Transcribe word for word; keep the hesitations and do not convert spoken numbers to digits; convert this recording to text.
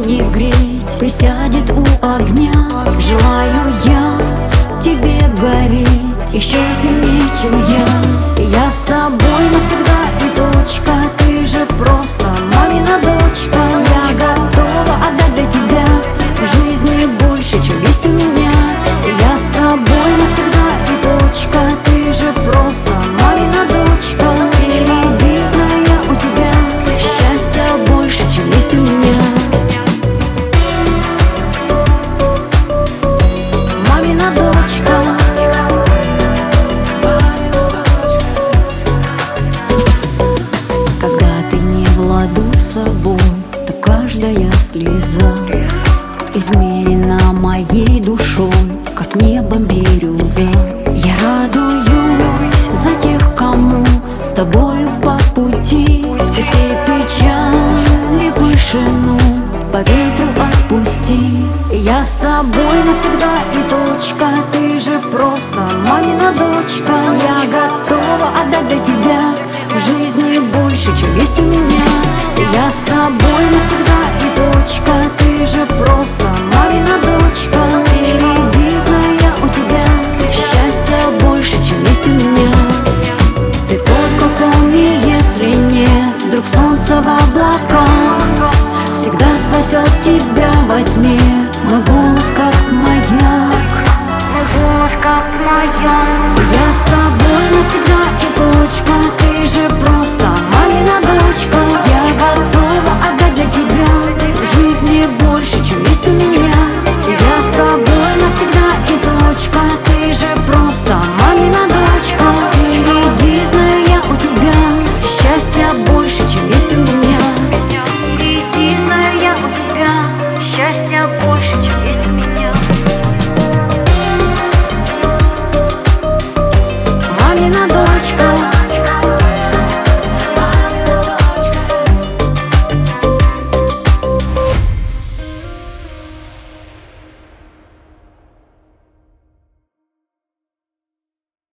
ладони греть, присядет у огня. Желаю я тебе гореть еще сильнее, чем я. И я с тобой навсегда и точка. Ты же просто мамина дочка. Я готова отдать для тебя в жизни больше, чем есть у меня. И я с тобой навсегда и точка. Ты же просто мамина дочка. Впереди, зная у тебя счастья больше, чем есть у меня. Мамина дочка. Когда ты не в ладу с собой, то каждая слеза измерена моей душой, как небом бирюза. Я радуюсь за тех, кому с тобою по пути. Ты все печали в вышину по ветру отпусти. Я с тобой навсегда и точка. Ты же просто мамина дочка. Я готова отдать для тебя в жизни больше, чем есть у меня. Я с тобой навсегда и точка. Ты же просто мамина дочка. Впереди, зная у тебя счастья больше, чем есть у меня. Ты только помни, если нет вдруг солнца в облаках, всегда спасет тебя во тьме мой голос, как маяк. Мой голос, как маяк. Я с тобой навсегда и точка. Ты же просто